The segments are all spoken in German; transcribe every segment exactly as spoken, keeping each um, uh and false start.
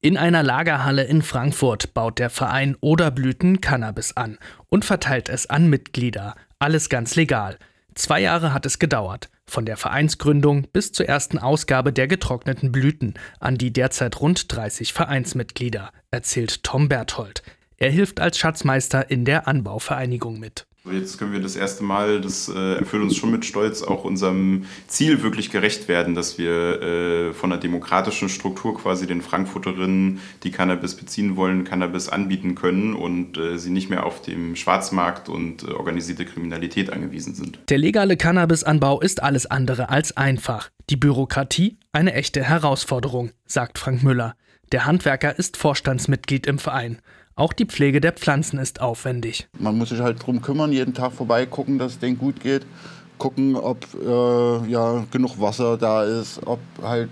In einer Lagerhalle in Frankfurt baut der Verein Oderblüten Cannabis an und verteilt es an Mitglieder. Alles ganz legal. Zwei Jahre hat es gedauert. Von der Vereinsgründung bis zur ersten Ausgabe der getrockneten Blüten an die derzeit rund dreißig Vereinsmitglieder, erzählt Tom Berthold. Er hilft als Schatzmeister in der Anbauvereinigung mit. Jetzt können wir das erste Mal, das äh, erfüllt uns schon mit Stolz, auch unserem Ziel wirklich gerecht werden, dass wir äh, von einer demokratischen Struktur quasi den Frankfurterinnen, die Cannabis beziehen wollen, Cannabis anbieten können und äh, sie nicht mehr auf dem Schwarzmarkt und äh, organisierte Kriminalität angewiesen sind. Der legale Cannabisanbau ist alles andere als einfach. Die Bürokratie eine echte Herausforderung, sagt Frank Müller. Der Handwerker ist Vorstandsmitglied im Verein. Auch die Pflege der Pflanzen ist aufwendig. Man muss sich halt drum kümmern, jeden Tag vorbeigucken, dass es denen gut geht. Gucken, ob äh, ja, genug Wasser da ist, ob halt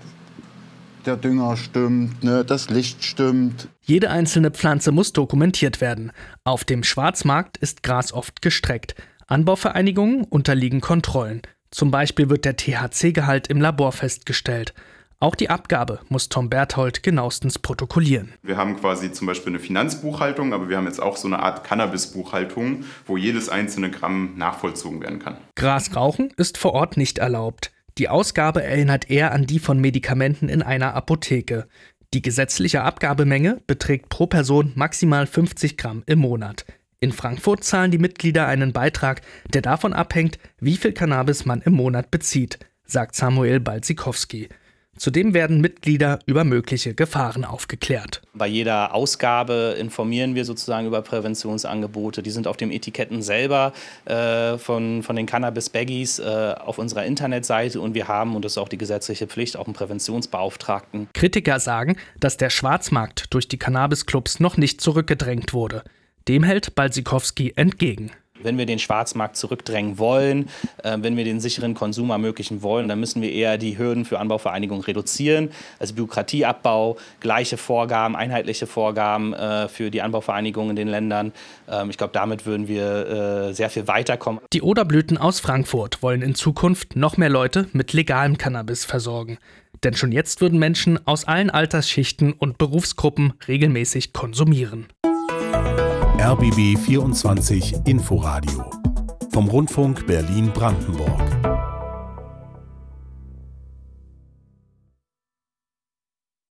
der Dünger stimmt, ne, das Licht stimmt. Jede einzelne Pflanze muss dokumentiert werden. Auf dem Schwarzmarkt ist Gras oft gestreckt. Anbauvereinigungen unterliegen Kontrollen. Zum Beispiel wird der T H C-Gehalt im Labor festgestellt. Auch die Abgabe muss Tom Berthold genauestens protokollieren. Wir haben quasi zum Beispiel eine Finanzbuchhaltung, aber wir haben jetzt auch so eine Art Cannabis-Buchhaltung, wo jedes einzelne Gramm nachvollzogen werden kann. Grasrauchen ist vor Ort nicht erlaubt. Die Ausgabe erinnert eher an die von Medikamenten in einer Apotheke. Die gesetzliche Abgabemenge beträgt pro Person maximal fünfzig Gramm im Monat. In Frankfurt zahlen die Mitglieder einen Beitrag, der davon abhängt, wie viel Cannabis man im Monat bezieht, sagt Samuel Balzikowski. Zudem werden Mitglieder über mögliche Gefahren aufgeklärt. Bei jeder Ausgabe informieren wir sozusagen über Präventionsangebote. Die sind auf den Etiketten selber äh, von, von den Cannabis-Baggies äh, auf unserer Internetseite. Und wir haben, und das ist auch die gesetzliche Pflicht, auch einen Präventionsbeauftragten. Kritiker sagen, dass der Schwarzmarkt durch die Cannabis-Clubs noch nicht zurückgedrängt wurde. Dem hält Balzikowski entgegen. Wenn wir den Schwarzmarkt zurückdrängen wollen, äh, wenn wir den sicheren Konsum ermöglichen wollen, dann müssen wir eher die Hürden für Anbauvereinigungen reduzieren. Also Bürokratieabbau, gleiche Vorgaben, einheitliche Vorgaben äh, für die Anbauvereinigungen in den Ländern. Ähm, ich glaube, damit würden wir äh, sehr viel weiterkommen. Die Oderblüten aus Frankfurt wollen in Zukunft noch mehr Leute mit legalem Cannabis versorgen. Denn schon jetzt würden Menschen aus allen Altersschichten und Berufsgruppen regelmäßig konsumieren. R B B vierundzwanzig Inforadio vom Rundfunk Berlin-Brandenburg.